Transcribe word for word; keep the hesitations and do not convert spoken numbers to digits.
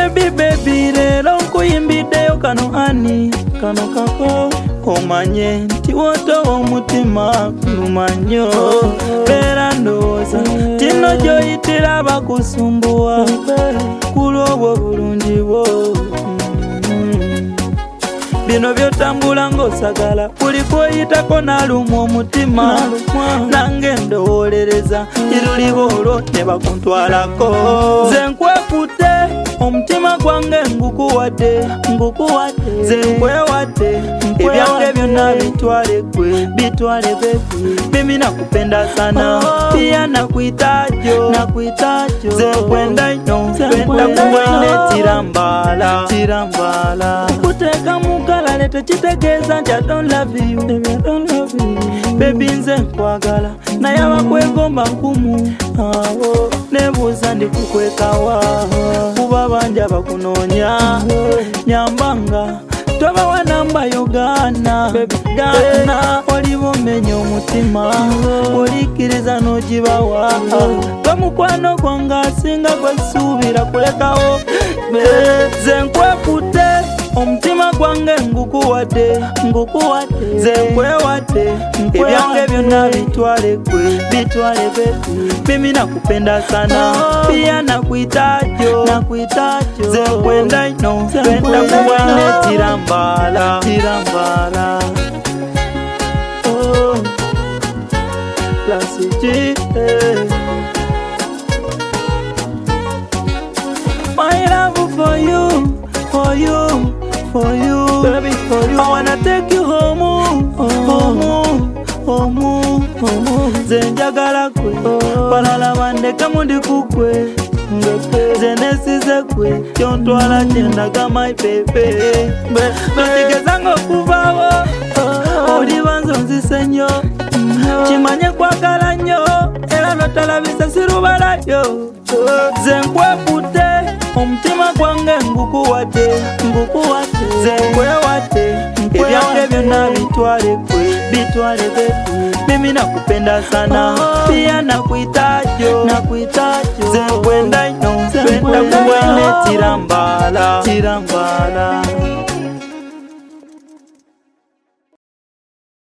Baby baby lero nkuyimbideyo kano ani kano kako omanye nti woto omutima lumanyo bera ndowooza tino gyoyitira bakusumbuwa kulobwo bulungi bwo bino byotambula ng'osagala buli kwoyitako n'aluma omutima nange ndowoolereza irulibo olwo ne bakuntwalako nze nkwekutte omutima gwange ngukuwadde ngukuwadde nze nkwewadde ebyange byonna bitwale gwe bitwale bebi mimi nakupenda sana pia nakuitajo nakuitajo nze nkwenda ino kwenda kuwaine tirambala tirambala kukuteeka mugala lete kitegeeza nti I don't love you baby I don't love you baby nze nkwagala naye abakwegomba nkumu awo nebuuza ndi kukwekawa kuba banja bakunoonya nyambanga tobawa namba yogana gana olibo menya omutima olikiriza n'ogibawa tomukwano gwange asinga gwesuubira kulekawo nze nkwekutte omutima gwange ngukuwadde ngukuwadde nze nkwewadde ebyange byonna bitwale gwe bitwale bebi mimi nakupenda sana pia nakuitajo nakuitajo nze nkwenda ino kwenda kuwaine tirambala tirambala oh Lassie my love for you for you for you, baby, for you. I wanna take you home, home, home, home. Zenjagala kwe, palala wande kamundi kukwe. Zenesize kwe, yontwala jenda kama my baby. Notigezango kubawo, odi wanzo nzisenyo. Chimanye kwa kalanyo, era notalabisa sirubala yo. Zenkwe pute, omutima gwange ngukuwadde ngukuwadde nze nkwewadde ebyange byonna bitwale gwe bitwale bebi mimi nakupenda sana pia nakuitajo nakuitajo nze nkwenda ino kwenda kuwaine tirambala tirambala